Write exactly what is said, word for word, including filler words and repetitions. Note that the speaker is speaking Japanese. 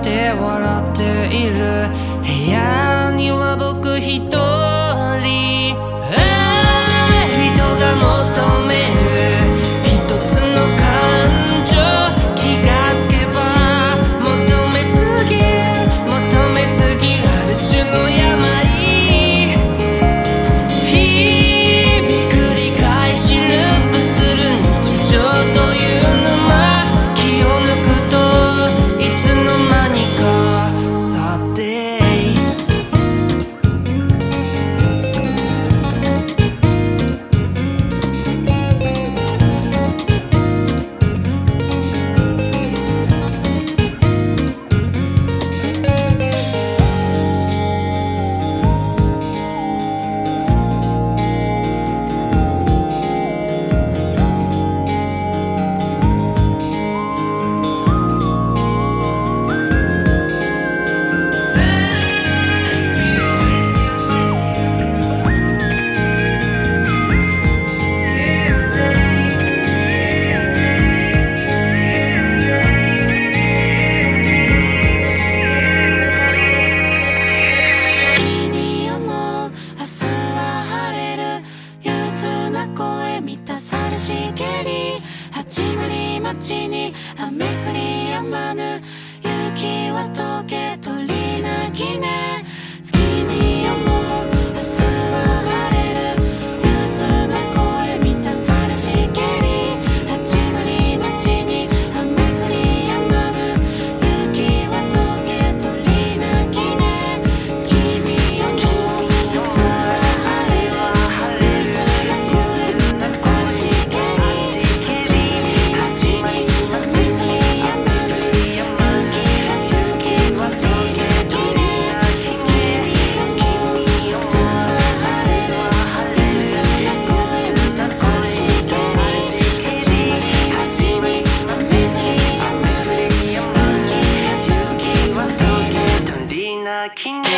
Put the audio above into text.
って笑っている部屋には僕一人、ああ人が求める一つの感情、気がつけば求めすぎ求めすぎある種の病、日々繰り返しループする日常という沼、気を抜くといつの間にか去っていく。始まり街に雨降り止まぬ、雪は溶け鳥鳴きね、月に思う明日は晴れる、憂鬱な声満たされしけり、始まり街に雨降り止まぬ、雪は溶け鳥鳴きね、月に思う明日は晴れる、憂鬱な声満たされしけり、King